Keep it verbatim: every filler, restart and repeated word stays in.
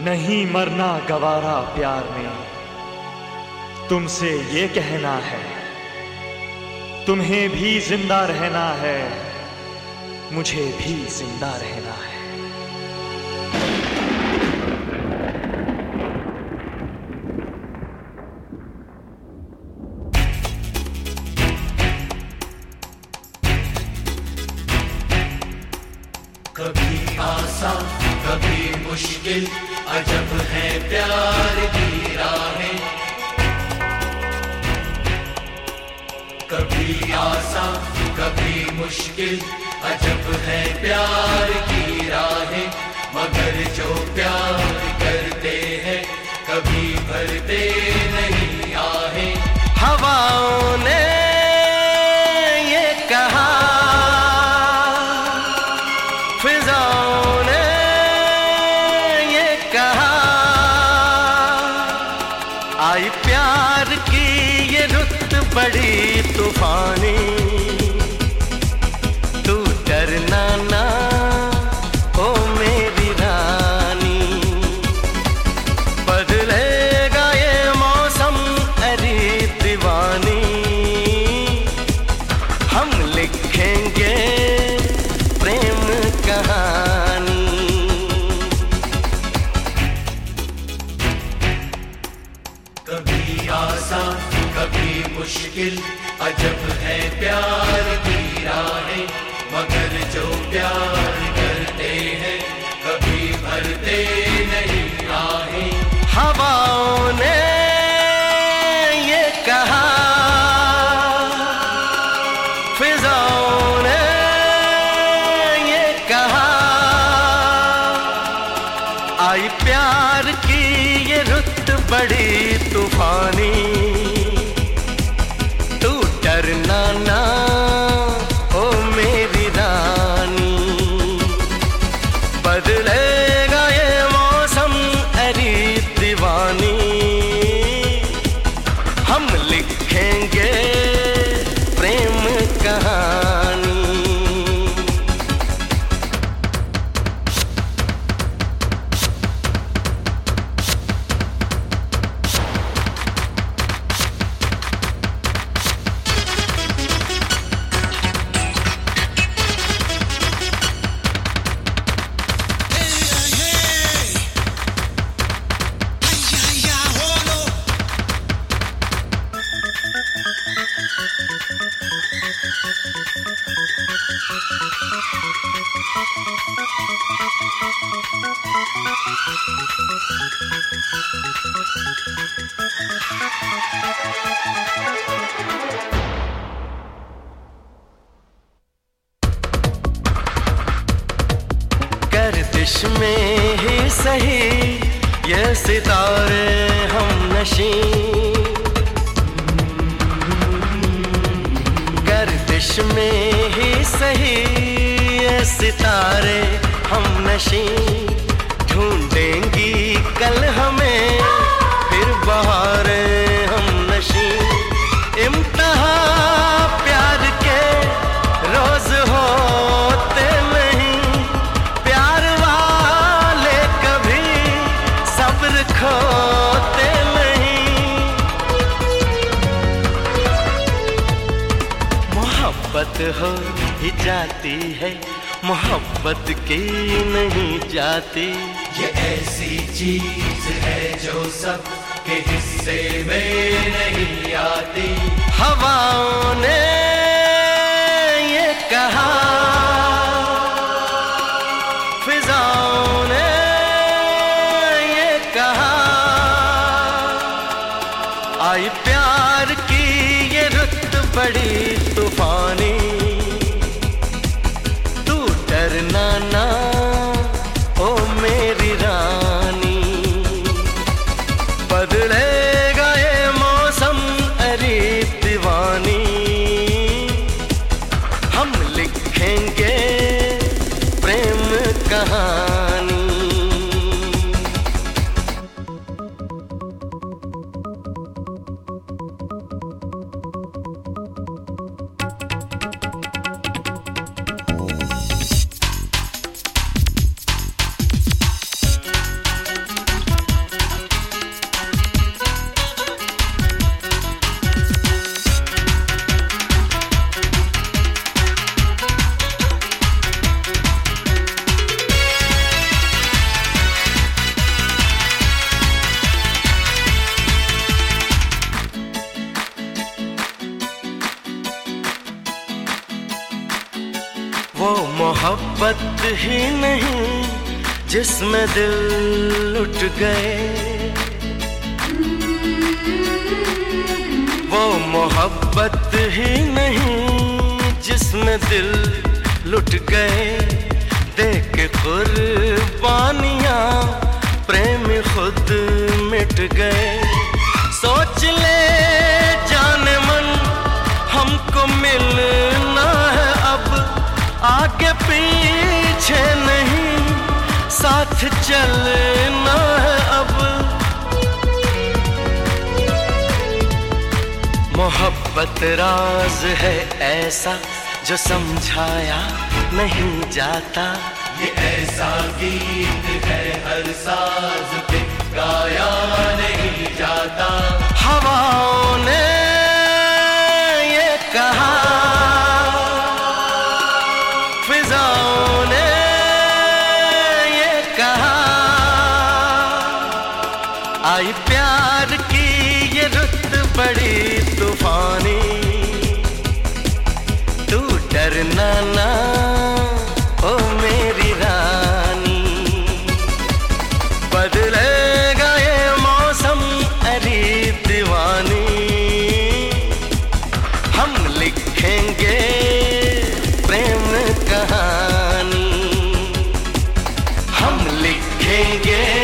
नहीं मरना गवारा प्यार में, तुमसे ये कहना है, तुम्हें भी जिंदा रहना है, मुझे भी जिंदा रहना है। कभी आसान कभी मुश्किल, अजब है प्यार की राहें। कभी आसान कभी मुश्किल, अजब है प्यार की राहें। मगर जो प्यार करते हैं कभी भरते नहीं आहें। हवाओं ने ये कहा, फिजाओं ने ये कहा, आई प्यार की ये रुत बड़ी तूफानी। तू डरना ना ओ मेरी रानी, बदलेगा ये मौसम अरे दीवानी। हम लिखेंगे प्रेम कहानी। कभी आसान कभी मुश्किल, अजब है प्यार की राहें। मगर जो प्यार करते हैं कभी भरते नहीं आहें। हवाओं ने ये कहा, फिजाओं ने ये कहा, आई प्यार की ये रुत बड़ी तूफानी। तू डरना ना ओ मेरी रानी, बदलेगा ये मौसम अरे दीवानी। हम लिखेंगे प्रेम कहानी। गर्दिश में ही सही ये सितारे हम नशी। गर्दिश में ही सही ये सितारे हम नशी। ढूंढेंगी कल हमें फिर बहारें हम नशी। इम्तिहा प्यार के रोज होते नहीं, प्यार वाले कभी सब्र खोते नहीं। मोहब्बत हो ही जाती है, मोहब्बत की नहीं जाती। ये ऐसी चीज है जो सब के हिस्से में नहीं आती। हवाओं ने ये कहा, फिजाओं ने ये कहा, आई प्यार की ये रुत बड़ी तूफानी। तू डरना ना ओ मेरी रानी, बदलेगा ये मौसम अरे दीवानी। हम लिखेंगे प्रेम कहानी। मोहब्बत ही नहीं जिसमें दिल लुट गए, वो मोहब्बत ही नहीं जिसमें दिल लुट गए। देख कुर्बानियां प्रेमी खुद मिट गए। सोच ले जाने मन हमको मिलना है अब, आगे पीछे नहीं साथ चलना है अब। मोहब्बत राज है ऐसा जो समझाया नहीं जाता, ये ऐसा गीत है हर साज पे गाया नहीं जाता। हवाओं ने ये कहा, फिजाओं ने ये कहा, आई प्यार की ये रुत बड़ी तूफानी। तू डरना ना ओ मेरी रानी, बदलेगा ये मौसम अरे दीवानी। हम लिखेंगे प्रेम कहानी, हम लिखेंगे